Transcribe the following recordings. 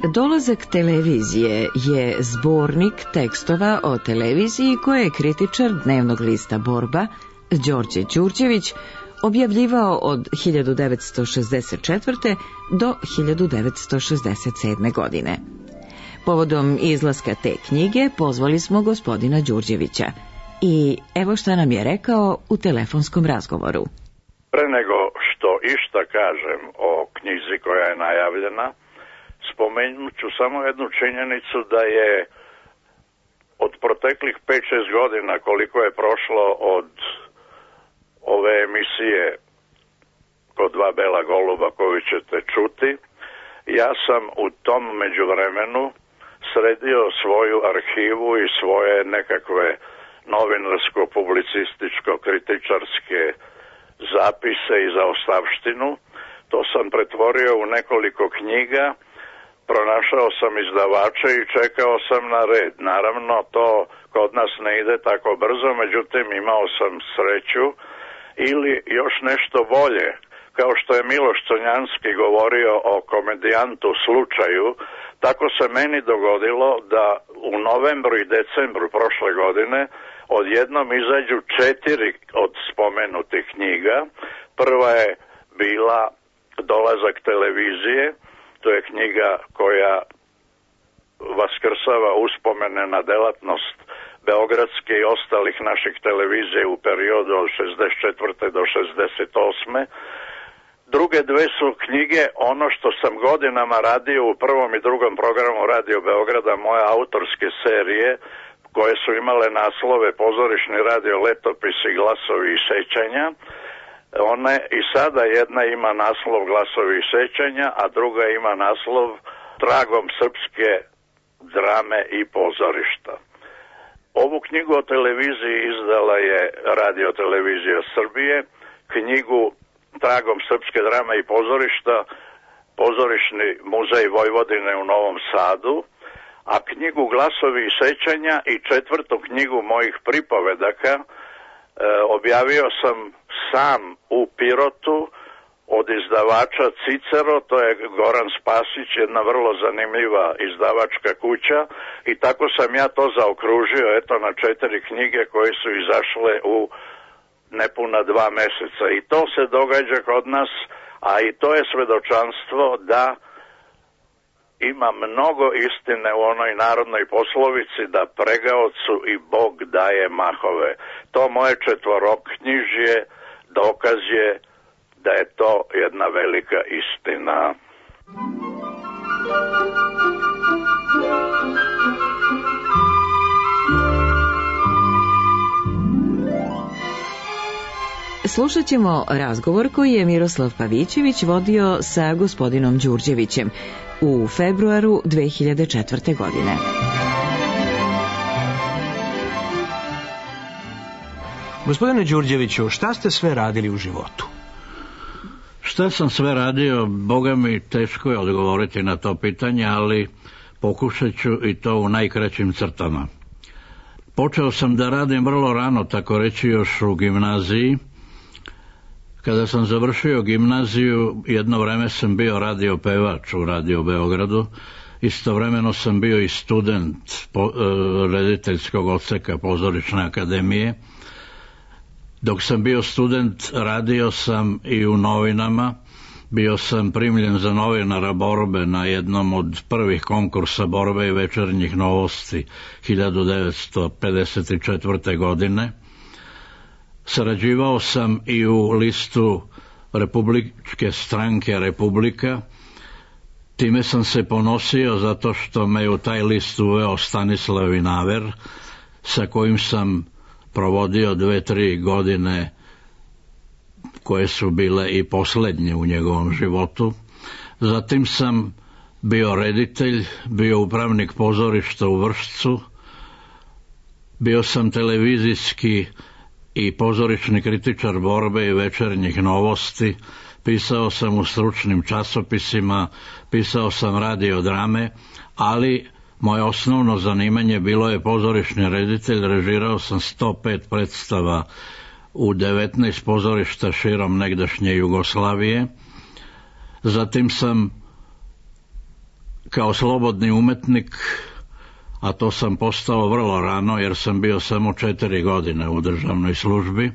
Dolazak televizije je zbornik tekstova o televiziji koje je kritičar dnevnog lista Borba, Đorđe Đurđević, objavljivao od 1964. do 1967. godine. Povodom izlaska te knjige pozvali smo gospodina Đurđevića i evo šta nam je rekao u telefonskom razgovoru. Pre nego što išta kažem o knjizi koja je najavljena, spomenut ću samo jednu činjenicu da je od proteklih 5-6 godina koliko je prošlo od ove emisije Kod dva bela goluba koju ćete čuti, ja sam u tom međuvremenu sredio svoju arhivu i svoje nekakve novinarsko-publicističko-kritičarske zapise i zaostavštinu. To sam pretvorio u nekoliko knjiga, pronašao sam izdavače i čekao sam na red. Naravno, to kod nas ne ide tako brzo, međutim imao sam sreću ili još nešto bolje. Kao što je Miloš Crnjanski govorio o komedijantu slučaju, tako se meni dogodilo da u novembru i decembru prošle godine odjednom izađu 4 od spomenutih knjiga. Prva je bila Dolazak televizije, to je knjiga koja vaskrsava uspomene na delatnost beogradske i ostalih naših televizija u periodu od 64. do 68. Druge dve su knjige ono što sam godinama radio u prvom i drugom programu Radio Beograda, moje autorske serije koje su imale naslove Pozorišni radio, Letopisi, Glasovi i sećanja. One i sada jedna ima naslov Glasovi i sećanja, a druga ima naslov Tragom srpske drame i pozorišta. Ovu knjigu o televiziji izdala je Radio Televizija Srbije, knjigu Tragom srpske drame i pozorišta Pozorišni muzej Vojvodine u Novom Sadu, a knjigu Glasovi i sećanja i 4. knjigu mojih pripovedaka objavio sam sam u Pirotu od izdavača Cicero, to je Goran Spasić, jedna vrlo zanimljiva izdavačka kuća, i tako sam ja to zaokružio eto na 4 knjige koje su izašle u nepuna 2 meseca. I to se događa kod nas, a i to je svedočanstvo da ima mnogo istine u onoj narodnoj poslovici da pregaocu i Bog daje mahove. To moje 4-knjižje dokaz je da je to jedna velika istina. Slušat ćemo razgovor koji je Miroslav Pavićević vodio sa gospodinom Đurđevićem u februaru 2004. godine. Gospodine Đurđeviću, šta ste sve radili u životu? Šta sam sve radio, Boga mi teško je odgovoriti na to pitanje, ali pokušat ću i to u najkraćim crtama. Počeo sam da radim vrlo rano, tako reći još u gimnaziji. Kada sam završio gimnaziju, jedno vreme sam bio radio pevač u Radio Beogradu. Istovremeno sam bio i student rediteljskog odseka Pozorišne akademije. Dok sam bio student, radio sam i u novinama. Bio sam primljen za novinara Borbe na jednom od prvih konkursa Borbe i večernjih novosti 1954. godine. Sarađivao sam i u listu Republičke stranke Republika. Time sam se ponosio zato što me u taj list uveo Stanislav Vinaver, sa kojim sam provodio 2-3 godine koje su bile i posljednje u njegovom životu. Zatim sam bio reditelj, bio upravnik pozorišta u Vršcu, bio sam televizijski i pozorišni kritičar Borbe i večernjih novosti, pisao sam u stručnim časopisima, pisao sam radiodrame, ali moje osnovno zanimanje bilo je pozorišni reditelj. Režirao sam 105 predstava u 19 pozorišta širom negdašnje Jugoslavije. Zatim sam kao slobodni umetnik, a to sam postao vrlo rano jer sam bio samo 4 godine u državnoj službi.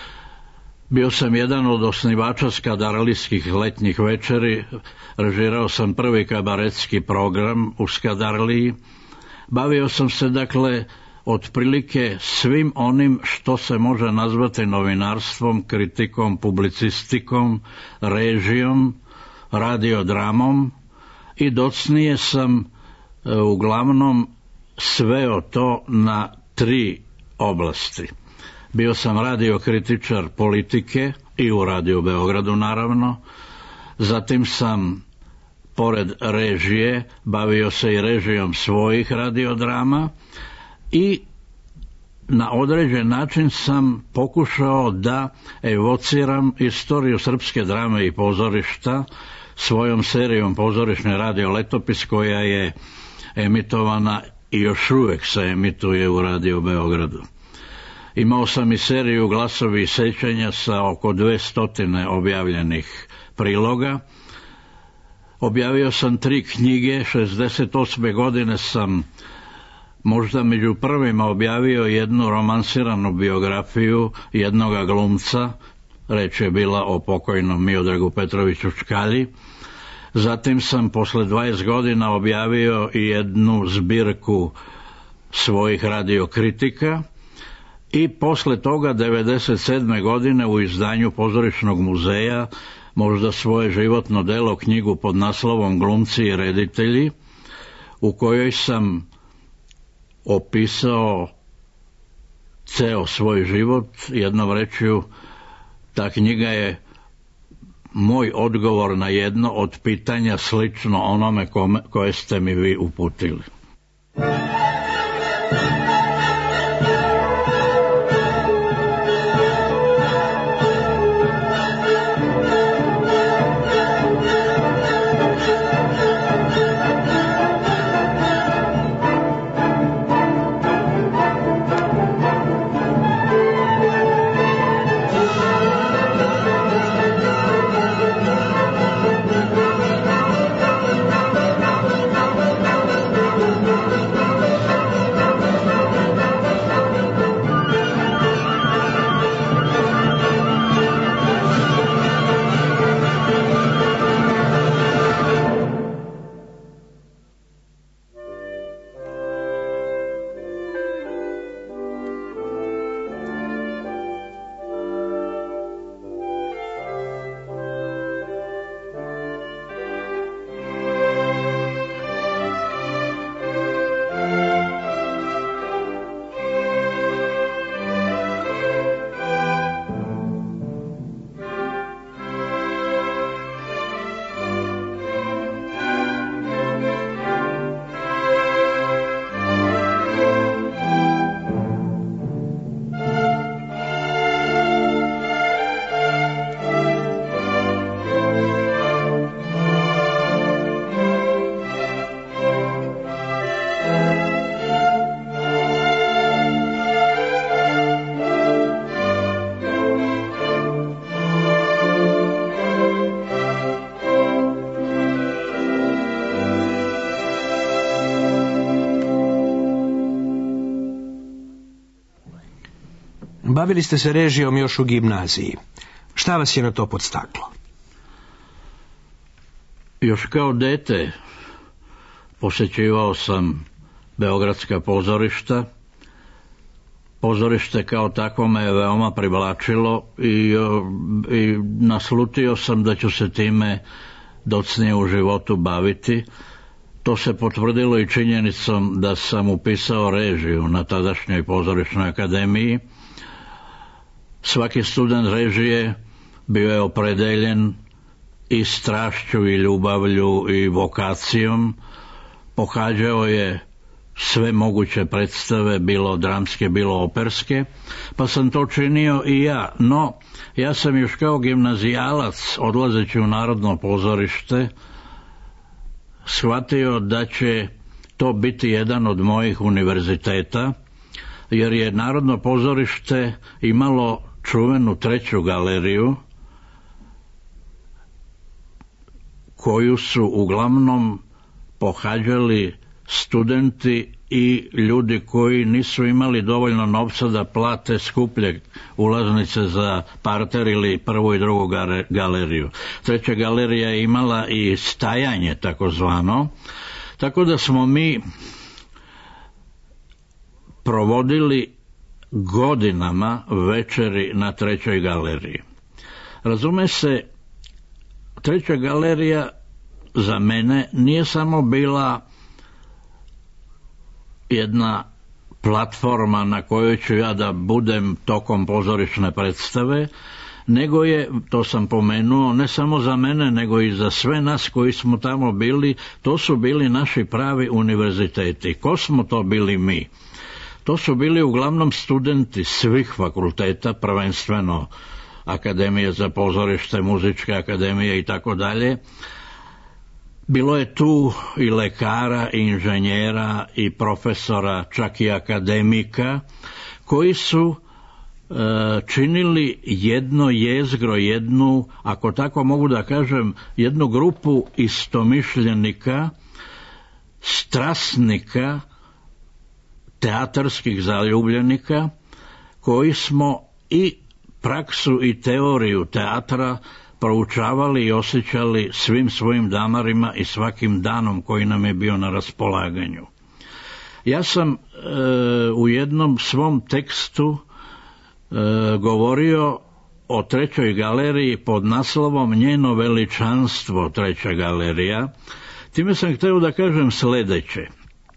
Bio sam jedan od osnivača skadarlijskih letnjih večeri, režirao sam prvi kabaretski program u Skadarliji. Bavio sam se dakle otprilike svim onim što se može nazvati novinarstvom, kritikom, publicistikom, režijom, radiodramom i docnije sam uglavnom sveo to na 3 oblasti. Bio sam radiokritičar politike i u Radio Beogradu naravno, zatim sam pored režije bavio se i režijom svojih radiodrama i na određen način sam pokušao da evociram istoriju srpske drame i pozorišta svojom serijom Pozorišni radio letopis koja je emitovana i još uvijek se emituje u Radio Beogradu. Imao sam i seriju Glasovi i sećanja sa oko 200 objavljenih priloga. Objavio sam 3 knjige, 68. godine sam možda među prvima objavio jednu romansiranu biografiju jednoga glumca, reč je bila o pokojnom Miodragu Petroviću Čkalji. Zatim sam posle 20 godina objavio i jednu zbirku svojih radiokritika i posle toga 1997. godine u izdanju Pozorišnog muzeja možda svoje životno delo, knjigu pod naslovom Glumci i reditelji, u kojoj sam opisao ceo svoj život. Jednom rečju, ta knjiga je moj odgovor na jedno od pitanja slično onome koje ste mi vi uputili. Bavili ste se režijom još u gimnaziji. Šta vas je na to podstaklo? Još kao dete posjećivao sam beogradska pozorišta. Pozorište kao takvo me je veoma privlačilo i naslutio sam da ću se time docnije u životu baviti. To se potvrdilo i činjenicom da sam upisao režiju na tadašnjoj pozorišnoj akademiji. Svaki student režije bio je opredeljen i strašću i ljubavlju i vokacijom. Pohađao je sve moguće predstave, bilo dramske, bilo operske, pa sam to činio i ja. No, ja sam još kao gimnazijalac, odlazeći u Narodno pozorište, shvatio da će to biti jedan od mojih univerziteta, jer je Narodno pozorište imalo čuvenu 3. galeriju, koju su uglavnom pohađali studenti i ljudi koji nisu imali dovoljno novca da plate skuplje ulaznice za parter ili prvu i drugu galeriju. Treća galerija je imala i stajanje takozvano, tako da smo mi provodili godinama večeri na trećoj galeriji. Razume se, treća galerija za mene nije samo bila jedna platforma na kojoj ću ja da budem tokom pozorišne predstave, nego je, to sam pomenuo, ne samo za mene, nego i za sve nas koji smo tamo bili, to su bili naši pravi univerziteti. Ko smo to bili mi? To su bili uglavnom studenti svih fakulteta, prvenstveno Akademije za pozorište, Muzičke akademije i tako dalje. Bilo je tu i lekara, i inženjera, i profesora, čak i akademika, koji su činili jedno jezgro, jednu, ako tako mogu da kažem, jednu grupu istomišljenika, strasnika, teatarskih zaljubljenika, koji smo i praksu i teoriju teatra proučavali i osjećali svim svojim damarima i svakim danom koji nam je bio na raspolaganju. Ja sam u jednom svom tekstu govorio o trećoj galeriji pod naslovom Njeno veličanstvo treća galerija. Time sam htio da kažem sljedeće.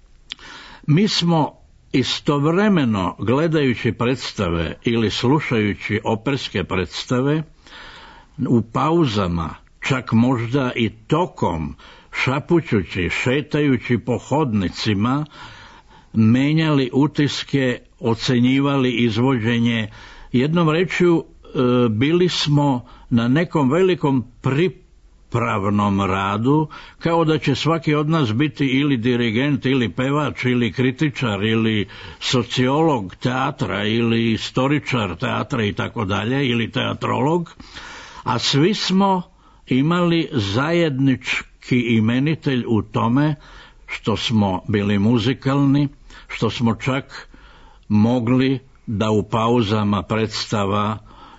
Mi smo istovremeno gledajući predstave ili slušajući operske predstave u pauzama, čak možda i tokom, šapućući, šetajući po hodnicima, menjali utiske, ocenjivali izvođenje. Jednom rečju, bili smo na nekom velikom pripravnom radu, kao da će svaki od nas biti ili dirigent, ili pevač, ili kritičar, ili sociolog teatra, ili istoričar teatra i tako dalje, ili teatrolog, a svi smo imali zajednički imenitelj u tome što smo bili muzikalni, što smo čak mogli da u pauzama predstava,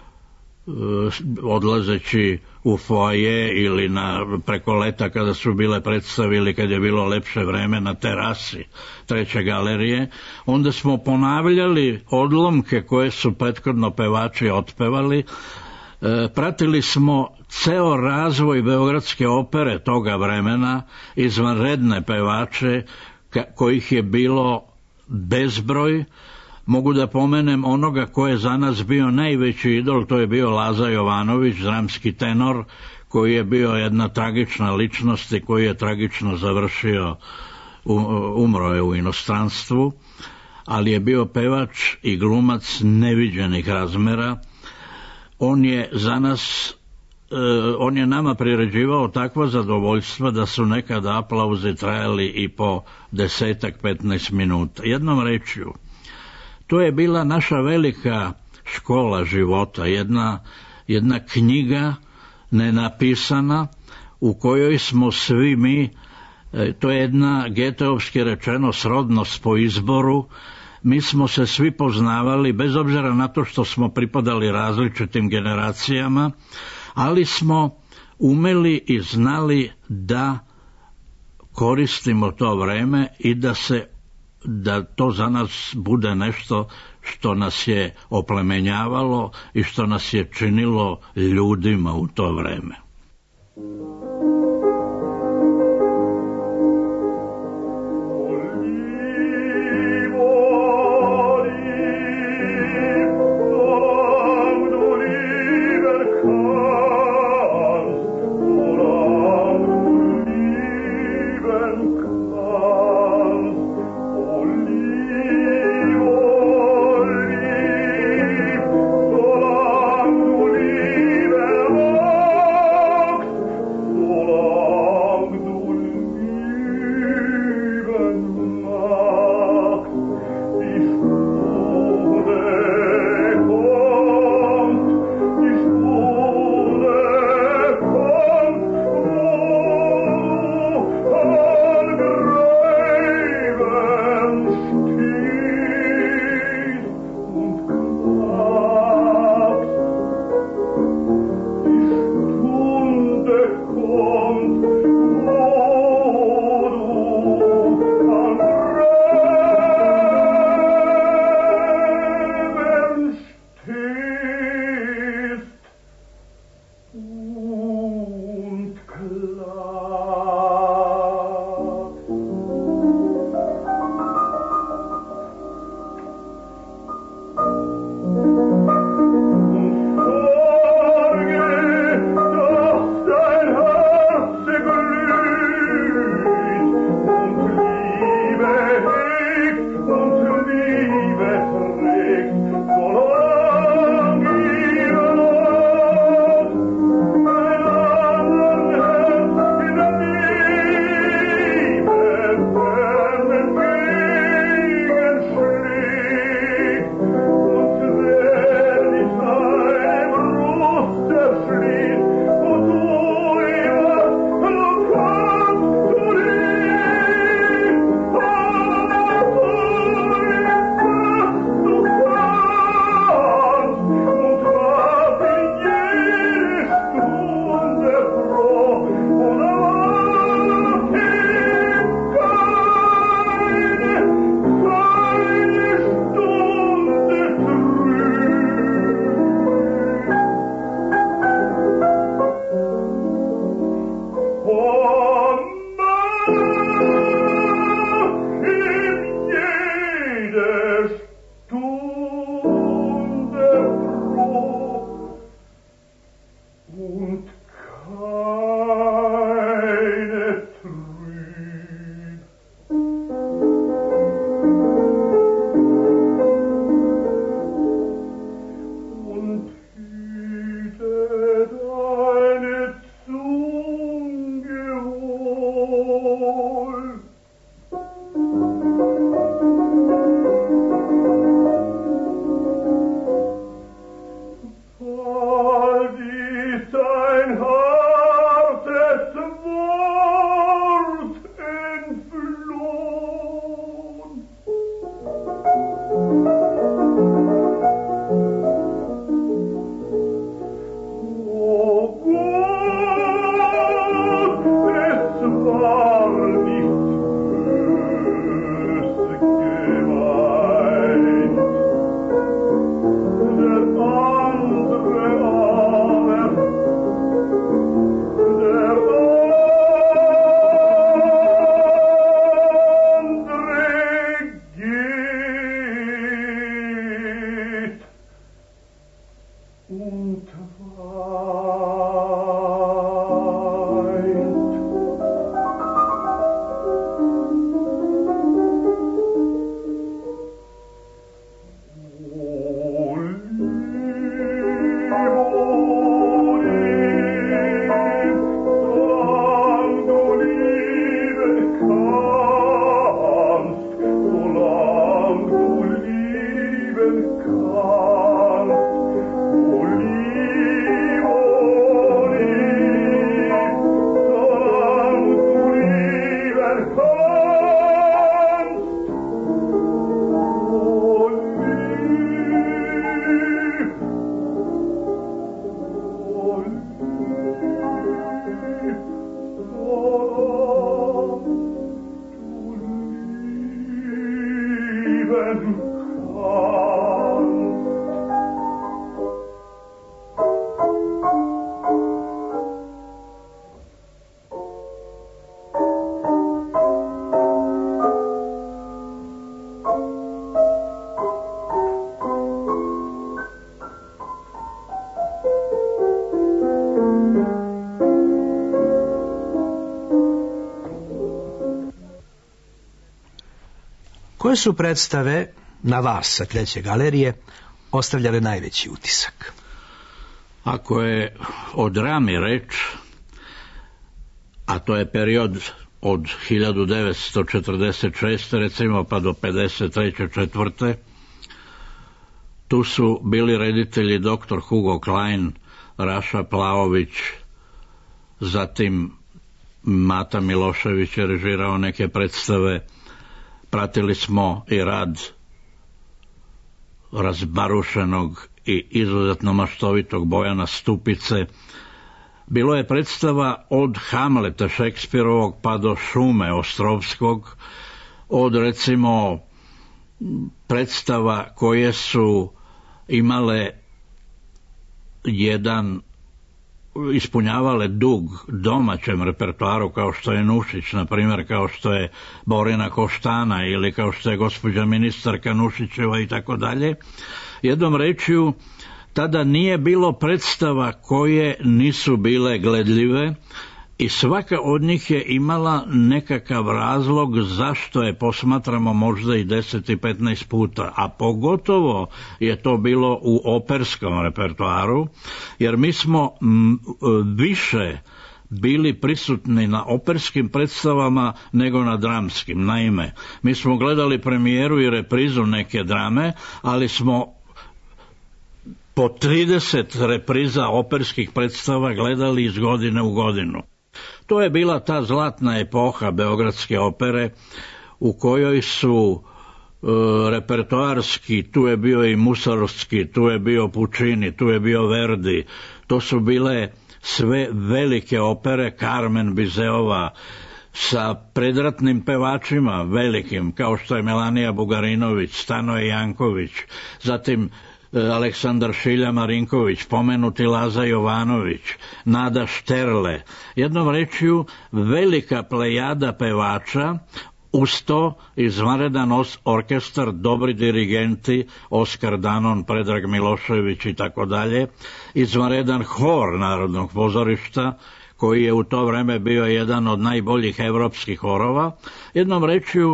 odlazeći u foaje ili preko leta kada su bile predstave ili kad je bilo lepše vreme na terasi treće galerije, onda smo ponavljali odlomke koje su prethodno pevači otpevali. Pratili smo ceo razvoj beogradske opere toga vremena, izvanredne pevače kojih je bilo bezbroj. Mogu da pomenem onoga ko je za nas bio najveći idol, to je bio Laza Jovanović, dramski tenor, koji je bio jedna tragična ličnost i koji je tragično završio, umro je u inostranstvu, ali je bio pevač i glumac neviđenih razmera. On je za nas, on je nama priređivao takva zadovoljstva da su nekada aplauzi trajali i po 10-15 minuta. Jednom rečju, to je bila naša velika škola života, jedna knjiga nenapisana u kojoj smo svi mi, to je jedna geteovski rečeno srodnost po izboru. Mi smo se svi poznavali, bez obzira na to što smo pripadali različitim generacijama, ali smo umeli i znali da koristimo to vreme i da to za nas bude nešto što nas je oplemenjavalo i što nas je činilo ljudima u to vreme. Oh Koje su predstave na vas sa Treće galerije ostavljale najveći utisak? Ako je o drami reč, a to je period od 1946. recimo pa do 53. 4. Tu su bili reditelji dr. Hugo Klein, Raša Plaović, zatim Mata Milošević je režirao neke predstave. Pratili smo i rad razbarušenog i izuzetno maštovitog Bojana Stupice. Bilo je predstava od Hamleta Šekspirovog pa do Šume Ostrovskog, od recimo predstava koje su imale ispunjavale dug domaćem repertoaru, kao što je Nušić, na primjer, kao što je Borina Koštana ili kao što je gospođa ministarka Nušićeva i tako dalje. Jednom rečju, tada nije bilo predstava koje nisu bile gledljive i svaka od njih je imala nekakav razlog zašto je posmatramo možda i 10 i 15 puta, a pogotovo je to bilo u operskom repertoaru, jer mi smo više bili prisutni na operskim predstavama nego na dramskim. Naime, mi smo gledali premijeru i reprizu neke drame, ali smo po 30 repriza operskih predstava gledali iz godine u godinu. To je bila ta zlatna epoha Beogradske opere u kojoj su repertoarski, tu je bio i Mussorgsky, tu je bio Puccini, tu je bio Verdi, to su bile sve velike opere, Carmen Bizeova, sa predratnim pevačima velikim, kao što je Melanija Bugarinović, Stanoje Janković, zatim Aleksandar Šilja Marinković, pomenuti Laza Jovanović, Nada Šterle. Jednom rečju, velika plejada pevača, uz to izvanredan orkestar, dobri dirigenti, Oskar Danon, Predrag Milošević i tako dalje, izvanredan hor Narodnog pozorišta, koji je u to vreme bio jedan od najboljih evropskih horova. Jednom rečju,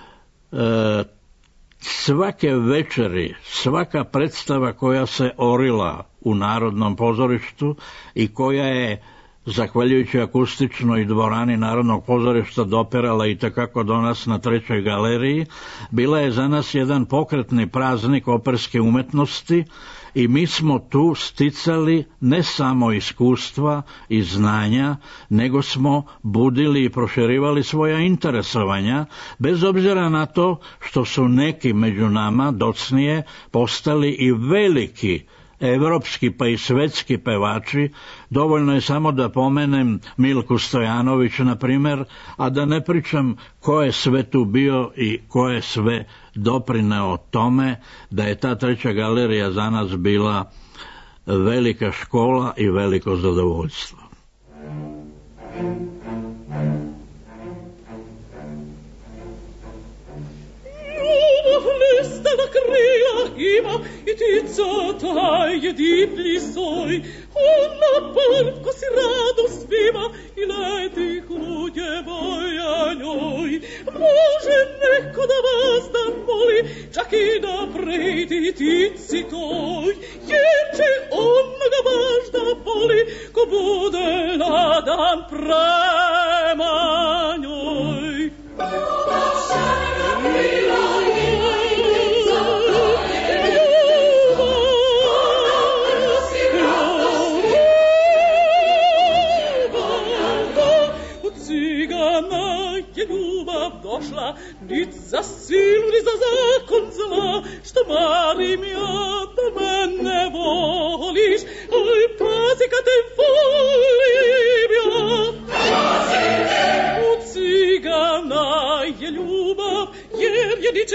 svake večeri, svaka predstava koja se orila u Narodnom pozorištu i koja je, zahvaljujući akustičnoj dvorani Narodnog pozorišta, doperala i takako do nas na Trećoj galeriji, bila je za nas jedan pokretni praznik operske umetnosti i mi smo tu sticali ne samo iskustva i znanja, nego smo budili i proširivali svoja interesovanja, bez obzira na to što su neki među nama docnije postali i veliki evropski pa i svetski pevači. Dovoljno je samo da pomenem Milku Stojanović, na primjer, a da ne pričam ko je sve tu bio i ko je sve doprineo tome da je ta Treća galerija za nas bila velika škola i veliko zadovoljstvo. Lustana krila ima i tica taj je divlji soj. Ona polko si rado svima i leti hrudjevoja njoj. Može neko da vas da moli, čak i da preti tici toj, jer će onoga baš da boli ko bude ladan prema njoj. Došla, nic za silu, ni za zakon zla, što marim ja da mene voliš, oj pazi kad te volim ja. U cigana je ljubav, jer je ničeg ni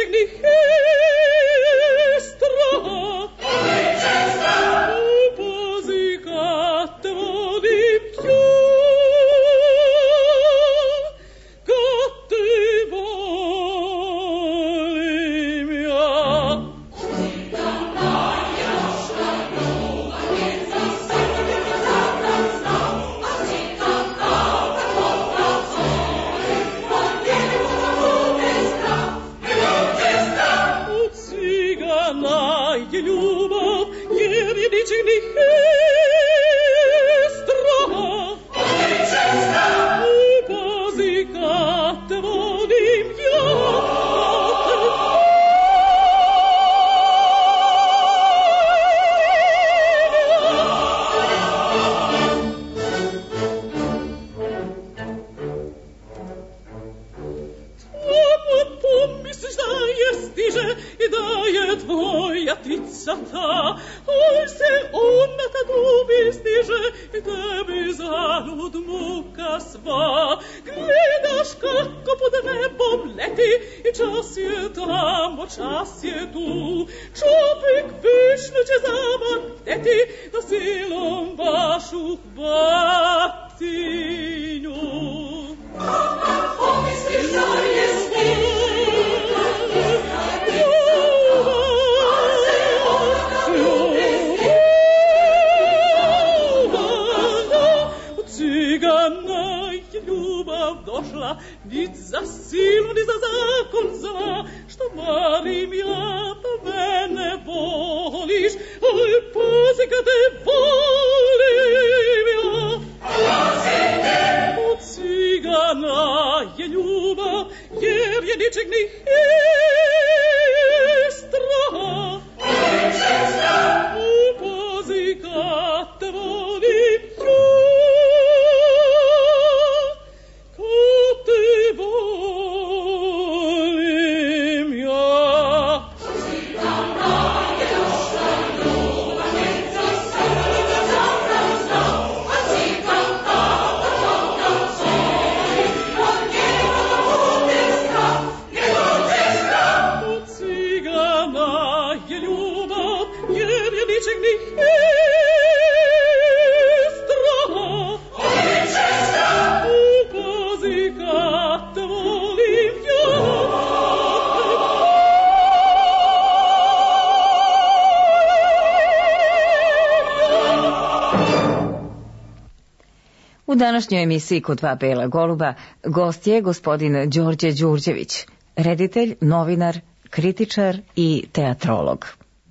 U današnjoj emisiji Kod dva bela goluba gost je gospodin Đorđe Đurđević, reditelj, novinar, kritičar i teatrolog.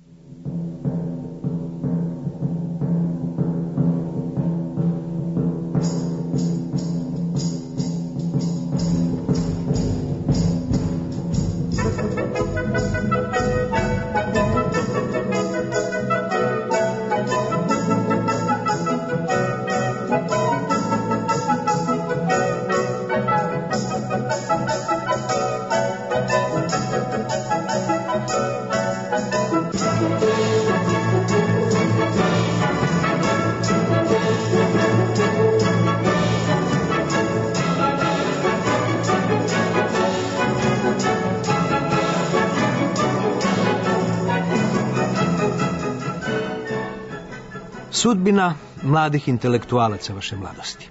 Sudbina mladih intelektualaca vaše mladosti.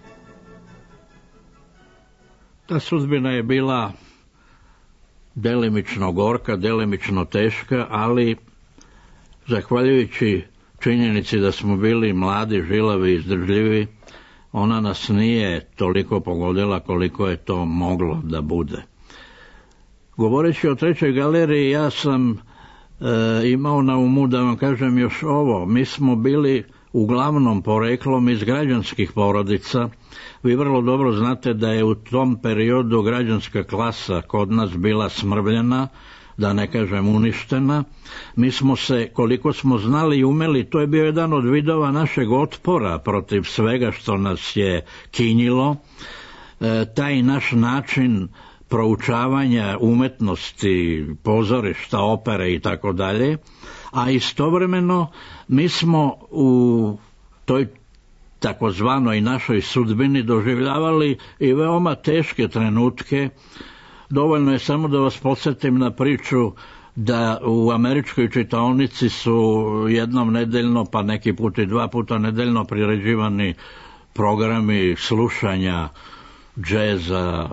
Ta sudbina je bila delimično gorka, delimično teška, ali zahvaljujući činjenici da smo bili mladi, žilavi i izdržljivi, ona nas nije toliko pogodila koliko je to moglo da bude. Govoreći o Trećoj galeriji, ja sam imao na umu da vam kažem još ovo. Mi smo bili uglavnom poreklom iz građanskih porodica. Vi vrlo dobro znate da je u tom periodu građanska klasa kod nas bila smrvljena, da ne kažem uništena. Mi smo se, koliko smo znali i umeli, to je bio jedan od vidova našeg otpora protiv svega što nas je kinjilo. Taj naš način proučavanja umetnosti, pozorišta, opere i tako dalje, a istovremeno mi smo u toj takozvanoj našoj sudbini doživljavali i veoma teške trenutke. Dovoljno je samo da vas podsjetim na priču da u američkoj čitaonici su jednom nedeljno, pa neki put i 2 puta nedeljno priređivani programi slušanja džeza,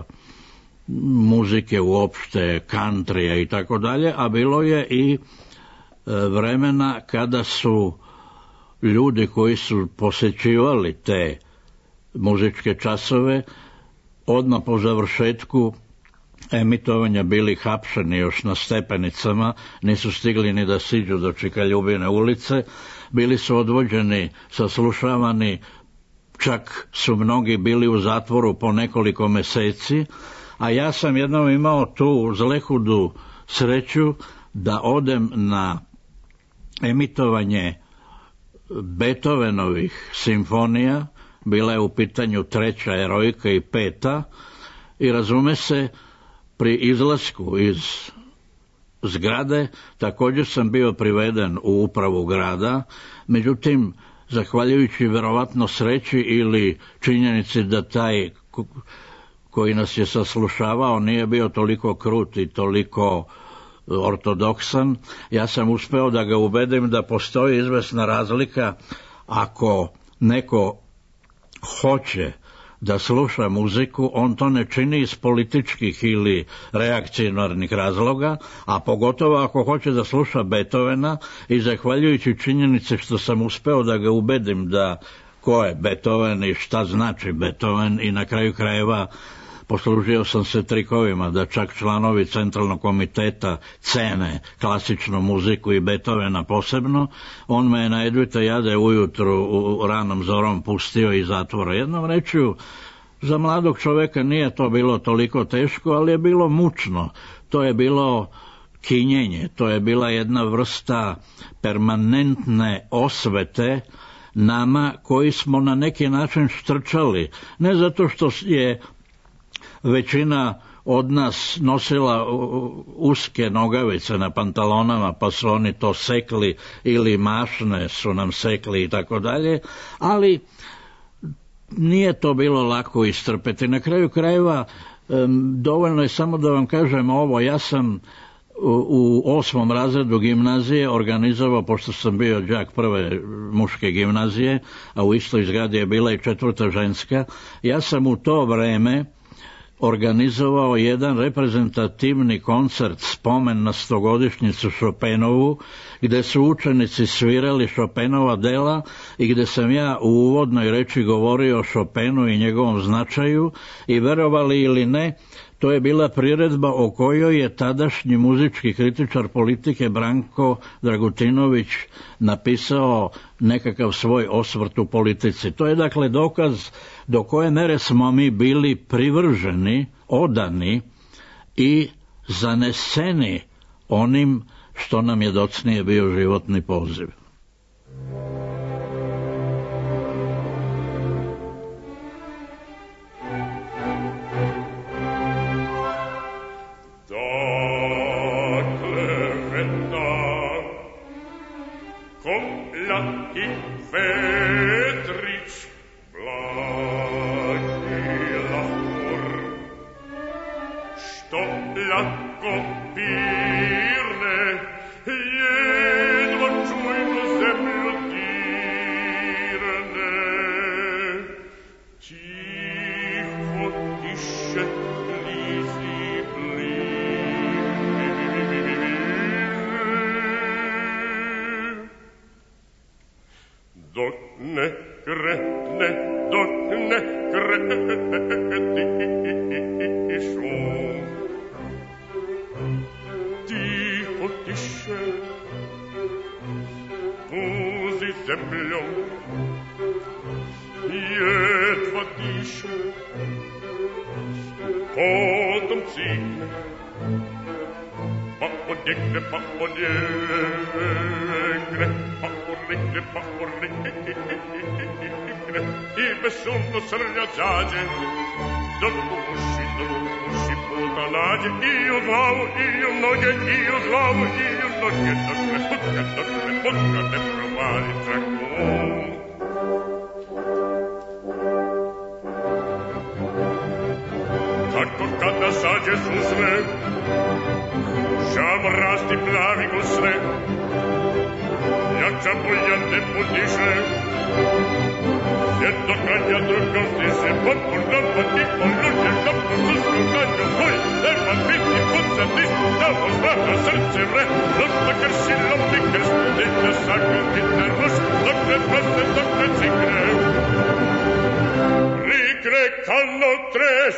muzike uopšte, countrya i tako dalje, a bilo je i vremena kada su ljudi koji su posećivali te muzičke časove odmah po završetku emitovanja bili hapšeni još na stepenicama, nisu stigli ni da siđu do Čikaljubine ulice, bili su odvođeni, saslušavani, čak su mnogi bili u zatvoru po nekoliko meseci, a ja sam jednom imao tu zlehudu sreću da odem na emitovanje Beethovenovih simfonija, bila je u pitanju 3. Erojka i 5. i razume se, pri izlasku iz zgrade također sam bio priveden u upravu grada, međutim, zahvaljujući verovatno sreći ili činjenici da taj koji nas je saslušavao nije bio toliko krut i toliko ortodoksan, ja sam uspeo da ga ubedim da postoji izvesna razlika ako neko hoće da sluša muziku, on to ne čini iz političkih ili reakcionarnih razloga, a pogotovo ako hoće da sluša Beethovena, i zahvaljujući činjenici što sam uspeo da ga ubedim da ko je Beethoven i šta znači Beethoven, i na kraju krajeva poslužio sam se trikovima da čak članovi centralnog komiteta cene klasičnu muziku i Beethovena posebno, on me je na Edvita Jade ujutru u ranom zorom pustio iz zatvora. Jednom rečju, za mladog čoveka nije to bilo toliko teško, ali je bilo mučno. To je bilo kinjenje, to je bila jedna vrsta permanentne osvete nama koji smo na neki način štrčali. Ne zato što je većina od nas nosila uske nogavice na pantalonama, pa su oni to sekli, ili mašne su nam sekli i tako dalje, ali nije to bilo lako istrpeti. Na kraju krajeva dovoljno je samo da vam kažem ovo, ja sam u 8. razredu gimnazije organizovao, pošto sam bio đak prve muške gimnazije, a u istoj zgradi je bila i 4. ženska, ja sam u to vreme organizovao jedan reprezentativni koncert spomen na 100-godišnjicu Chopinovu, gde su učenici svirali Chopinova dela i gde sam ja u uvodnoj reči govorio o Chopinu i njegovom značaju, i verovali ili ne, to je bila priredba o kojoj je tadašnji muzički kritičar politike Branko Dragutinović napisao nekakav svoj osvrt u politici. To je dakle dokaz do koje mere smo mi bili privrženi, odani i zaneseni onim što nam je docnije bio životni poziv. Tako kada sađe susret Šamrasti plavi gusle, jača bolja ne podiže, jedno kanja drugo stiže, potpuno pa ti poluđe, da po susku kanju tvoj, nema biti puca disku, da ozvata srce vre, lopta krši, lopti krš, nekda sakon hitne ruš, dokle prste, dokle cikre. Rikre kanno tres,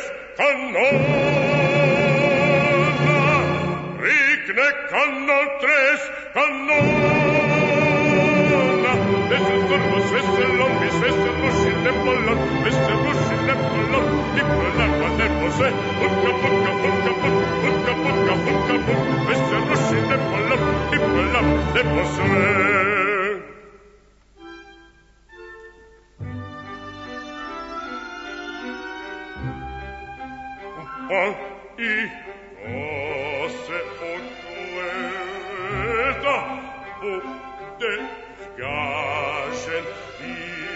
kanona, rikne kanno tres, kanona, vesel tormos, vesel lombis, vesel ruši, nepolon, vesel ruši, nepolon, tipolon, pa nepose, putka, putka, putka, putka, putka, putka, putka, vesel ruši, nepolon, tipolon, nepose. Pa i se ogleda, bude zgašen i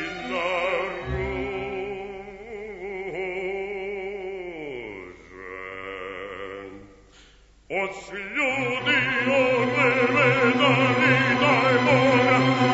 naružen. Od svi ljudi odvedani daj mora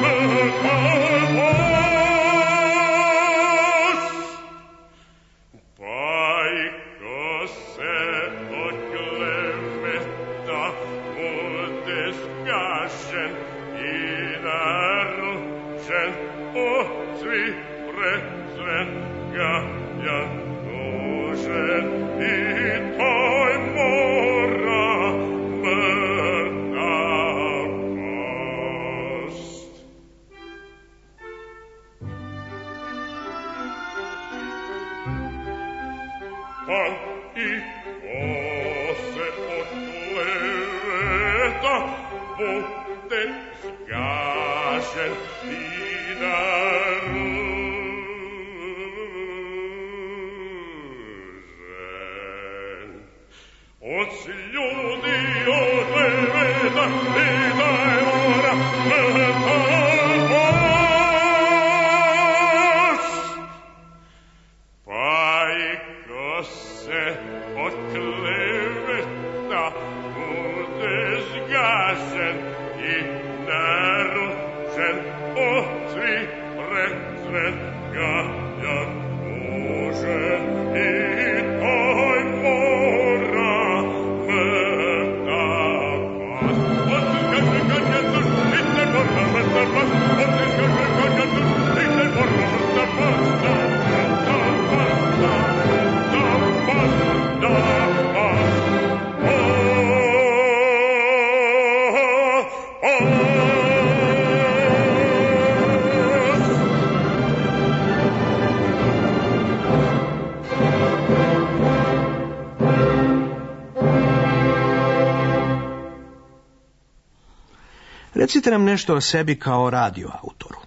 Recite nam nešto o sebi kao radioautoru.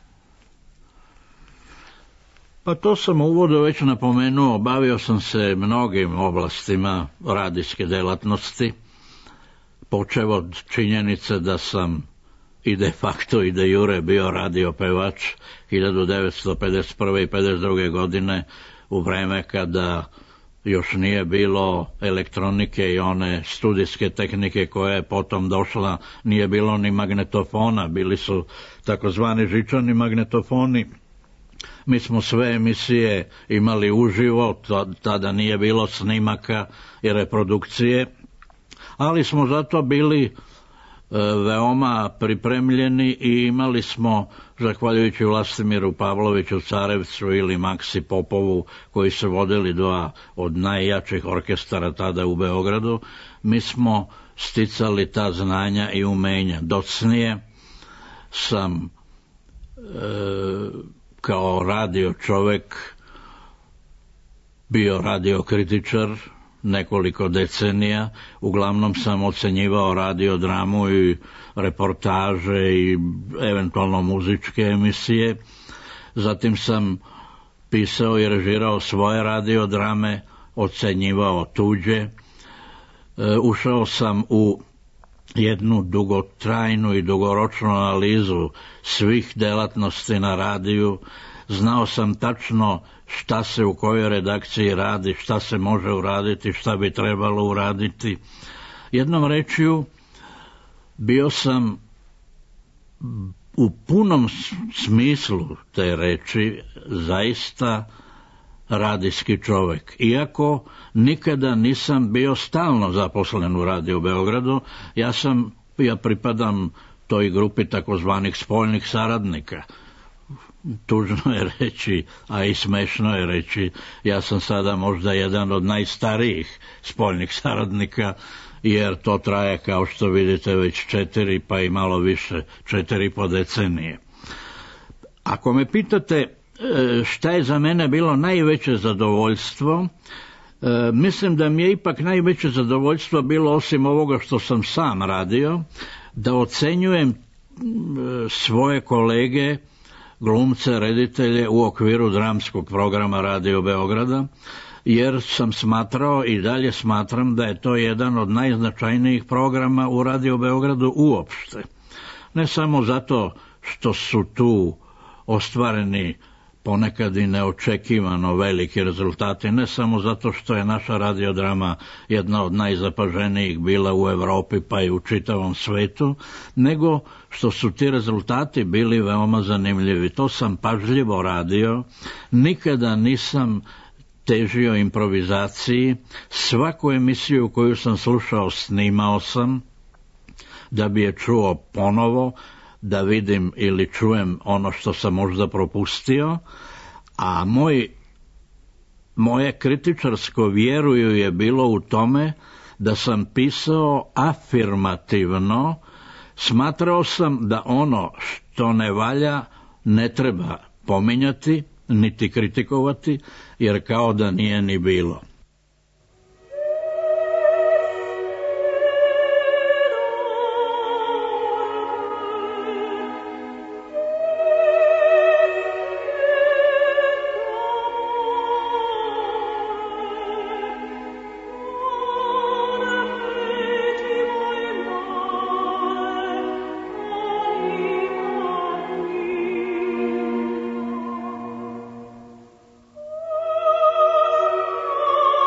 Pa to sam u uvodu već napomenuo, bavio sam se mnogim oblastima radijske delatnosti, počev od činjenice da sam i de facto i de jure bio radio pevač 1951. i 52. godine u vreme kada još nije bilo elektronike i one studijske tehnike koja je potom došla, nije bilo ni magnetofona, bili su takozvani žičani magnetofoni. Mi smo sve emisije imali uživo, tada nije bilo snimaka i reprodukcije, ali smo zato bili veoma pripremljeni i imali smo, zahvaljujući Vlastimiru Pavloviću Carevcu ili Maksi Popovu, koji su vodili dva od najjačih orkestara tada u Beogradu, mi smo sticali ta znanja i umenja. Docnije sam kao radio čovek bio radiokritičar nekoliko decenija, uglavnom sam ocenjivao radiodramu i reportaže i eventualno muzičke emisije. Zatim sam pisao i režirao svoje radiodrame, ocenjivao tuđe. Ušao sam u jednu dugotrajnu i dugoročnu analizu svih delatnosti na radiju. Znao sam tačno šta se u kojoj redakciji radi, šta se može uraditi, šta bi trebalo uraditi. Jednom rečju, bio sam u punom smislu te reči zaista radijski čovjek. Iako nikada nisam bio stalno zaposlen u Radio Beogradu, ja pripadam toj grupi takozvanih spoljnih saradnika. Tužno je reći, a i smešno je reći, ja sam sada možda jedan od najstarijih spoljnih saradnika, jer to traje, kao što vidite, već 4 pa i malo više, 4,5 decenije. Ako me pitate šta je za mene bilo najveće zadovoljstvo, mislim da mi je ipak najveće zadovoljstvo bilo, osim ovoga što sam sam radio, da ocenjujem svoje kolege, glumce, reditelje u okviru dramskog programa Radio Beograda, jer sam smatrao i dalje smatram da je to jedan od najznačajnijih programa u Radio Beogradu uopšte. Ne samo zato što su tu ostvareni ponekad i neočekivano veliki rezultati, ne samo zato što je naša radiodrama jedna od najzapaženijih bila u Europi pa i u čitavom svetu, nego što su ti rezultati bili veoma zanimljivi. To sam pažljivo radio, nikada nisam težio improvizaciji, svaku emisiju koju sam slušao snimao sam da bi je čuo ponovo, da vidim ili čujem ono što sam možda propustio, a moje kritičarsko vjeruju je bilo u tome da sam pisao afirmativno, smatrao sam da ono što ne valja ne treba pominjati, niti kritikovati, jer kao da nije ni bilo. Oh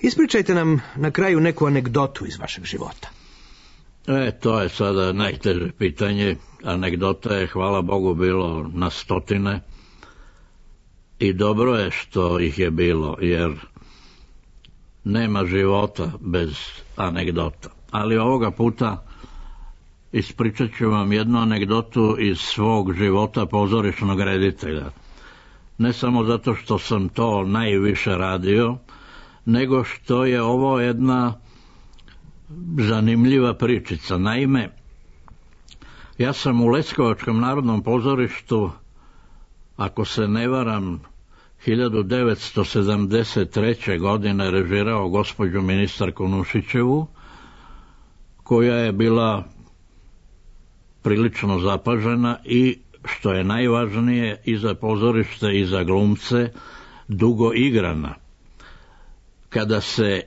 Ispričajte nam na kraju neku anegdotu iz vašeg života. To je sada najteže pitanje. Anegdota je, hvala Bogu, bilo na stotine. I dobro je što ih je bilo, jer nema života bez anegdota. Ali ovoga puta ispričat ću vam jednu anegdotu iz svog života pozorišnog reditelja. Ne samo zato što sam to najviše radio, nego što je ovo jedna zanimljiva pričica. Naime, ja sam u Leskovačkom narodnom pozorištu, ako se ne varam, 1973. godine režirao gospođu ministarku Nušićevu, koja je bila prilično zapažena i, što je najvažnije, i za pozorište i za glumce, dugo igrana. Kada se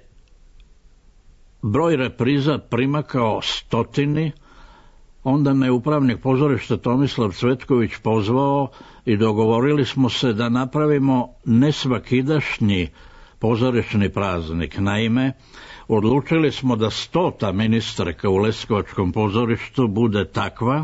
broj repriza primakao 100, onda me upravnik pozorišta Tomislav Cvetković pozvao i dogovorili smo se da napravimo nesvakidašnji pozorišni praznik. Naime, odlučili smo da 100. ministarka u Leskovačkom pozorištu bude takva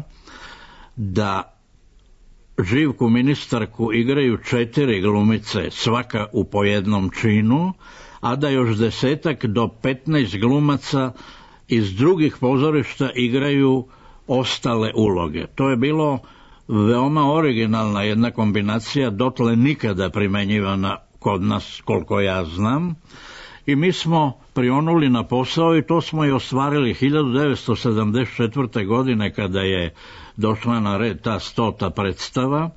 da Živku ministarku igraju 4 glumice, svaka u po jednom činu, a da još 10 do 15 glumaca iz drugih pozorišta igraju ostale uloge. To je bilo veoma originalna jedna kombinacija, dotle nikada primenjivana kod nas, koliko ja znam. I mi smo prionuli na posao i to smo i ostvarili 1974. godine kada je došla na red ta 100. predstava.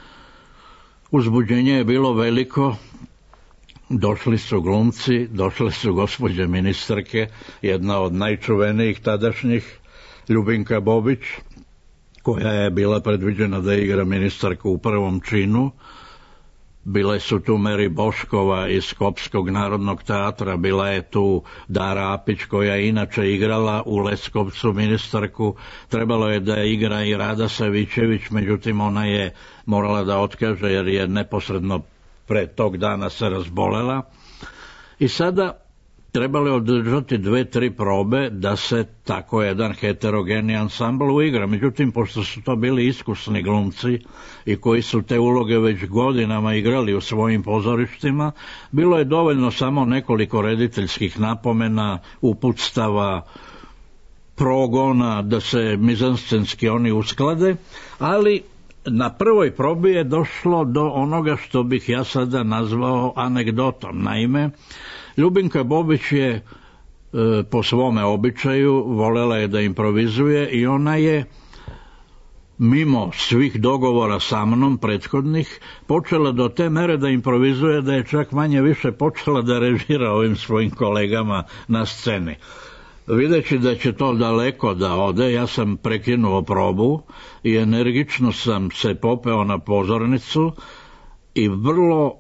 Uzbuđenje je bilo veliko. Došli su glumci, došle su gospođe ministarke, jedna od najčuvenijih tadašnjih, Ljubinka Bobić, koja je bila predviđena da igra ministarku u prvom činu. Bile su tu Meri Boškova iz Skopskog narodnog teatra, bila je tu Dara Apić, koja je inače igrala u Leskovcu ministarku. Trebalo je da igra i Rada Savićević, međutim ona je morala da otkaže jer je neposredno pre tog dana se razbolela. I sada trebalo je održati 2-3 probe da se tako jedan heterogeni ansambl uigra. Međutim, pošto su to bili iskusni glumci i koji su te uloge već godinama igrali u svojim pozorištima, bilo je dovoljno samo nekoliko rediteljskih napomena, uputstava, progona, da se mizanscenski oni usklade, ali na prvoj probi je došlo do onoga što bih ja sada nazvao anegdotom. Naime, Ljubinka Bobić je po svome običaju volela je da improvizuje i ona je mimo svih dogovora sa mnom prethodnih počela do te mere da improvizuje da je čak manje više počela da režira ovim svojim kolegama na sceni. Videći da će to daleko da ode, ja sam prekinuo probu i energično sam se popeo na pozornicu i vrlo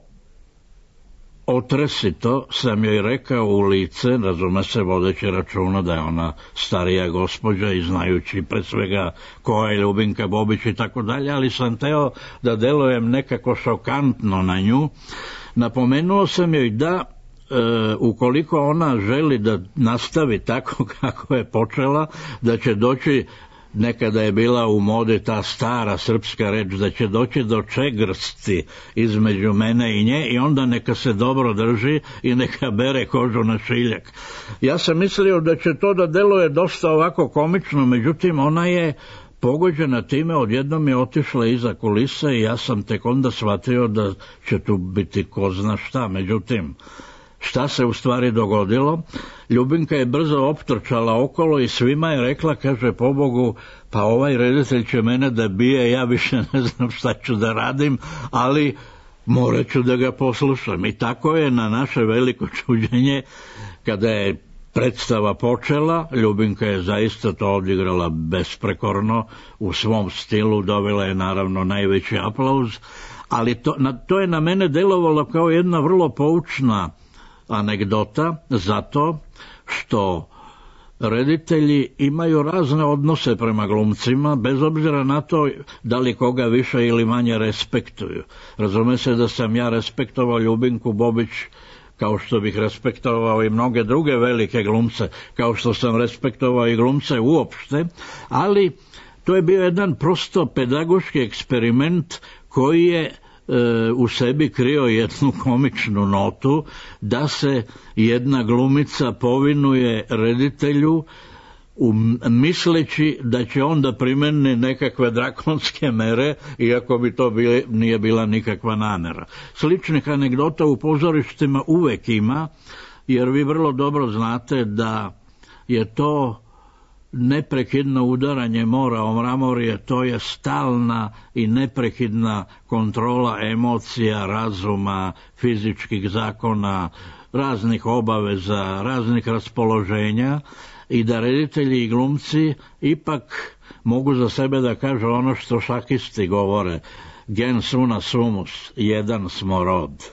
otresito sam joj rekao u lice, razume se, vodeći računa da je ona starija gospođa i znajući pre svega ko je Ljubinka Bobić i tako dalje, ali sam teo da delujem nekako šokantno na nju. Napomenuo sam joj da ukoliko ona želi da nastavi tako kako je počela, da će doći, nekada je bila u modi ta stara srpska reč, da će doći do čegrsti između mene i nje i onda neka se dobro drži i neka bere kožu na šiljak. Ja sam mislio da će to da deluje dosta ovako komično, međutim ona je pogođena time, odjednom je otišla iza kulisa i ja sam tek onda shvatio da će tu biti ko zna šta. Međutim, šta se u stvari dogodilo? Ljubinka je brzo optrčala okolo i svima je rekla, kaže, pobogu, pa ovaj reditelj će mene da bije, ja više ne znam šta ću da radim, ali morat ću da ga poslušam. I tako je na naše veliko čuđenje, kada je predstava počela, Ljubinka je zaista to odigrala besprekorno, u svom stilu, dobila je naravno najveći aplauz, ali to je na mene delovalo kao jedna vrlo poučna anegdota, zato što reditelji imaju razne odnose prema glumcima, bez obzira na to da li koga više ili manje respektuju. Razume se da sam ja respektovao Ljubinku Bobić kao što bih respektovao i mnoge druge velike glumce, kao što sam respektovao i glumce uopšte, ali to je bio jedan prosto pedagoški eksperiment koji je u sebi krio jednu komičnu notu da se jedna glumica povinuje reditelju misleći da će on da primeni nekakve drakonske mere, iako bi to nije bila nikakva namera. Sličnih anegdota u pozorištima uvek ima, jer vi vrlo dobro znate da je to neprekidno udaranje mora o mramorje, to je stalna i neprekidna kontrola emocija, razuma, fizičkih zakona, raznih obaveza, raznih raspoloženja, i da reditelji i glumci ipak mogu za sebe da kažu ono što šahisti govore: gens una sumus, jedan smo rod.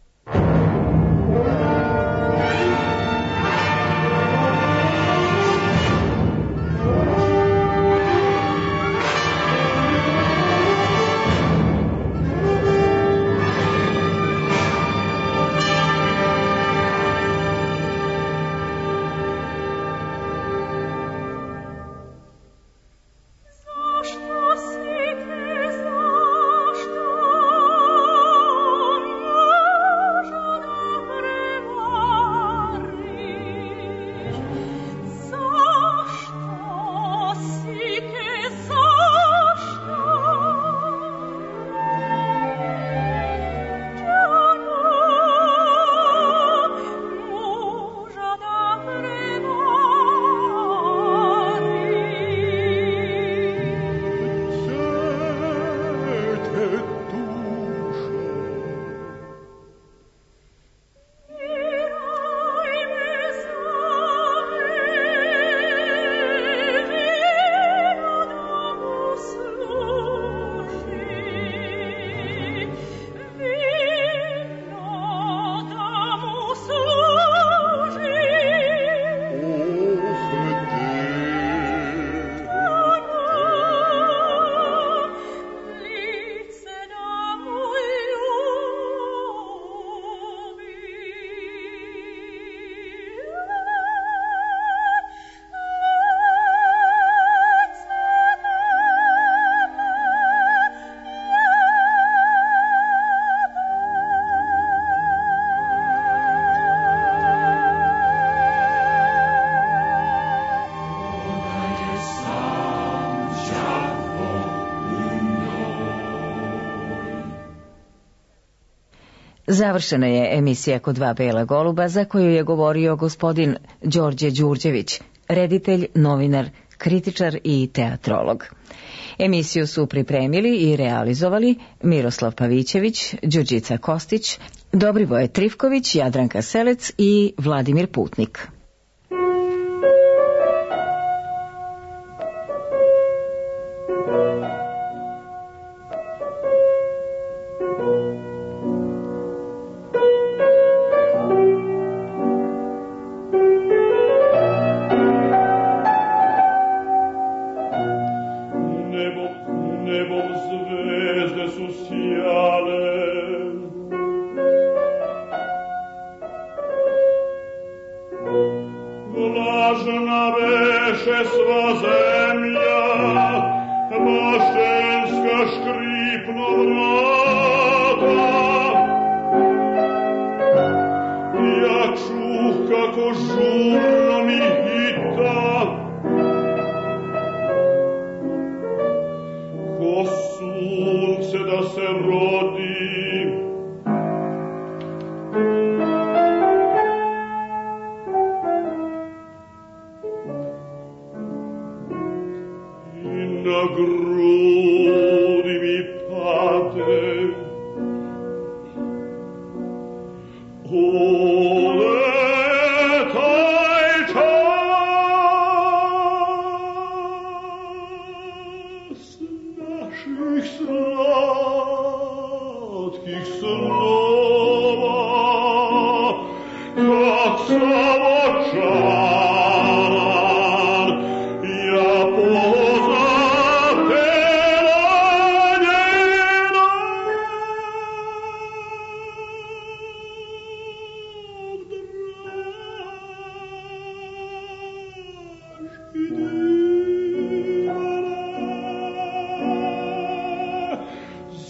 Završena je emisija Kod dva bela goluba, za koju je govorio gospodin Đorđe Đurđević, reditelj, novinar, kritičar i teatrolog. Emisiju su pripremili i realizovali Miroslav Pavićević, Đurđica Kostić, Dobrivoje Trifković, Jadranka Selec i Vladimir Putnik.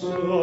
so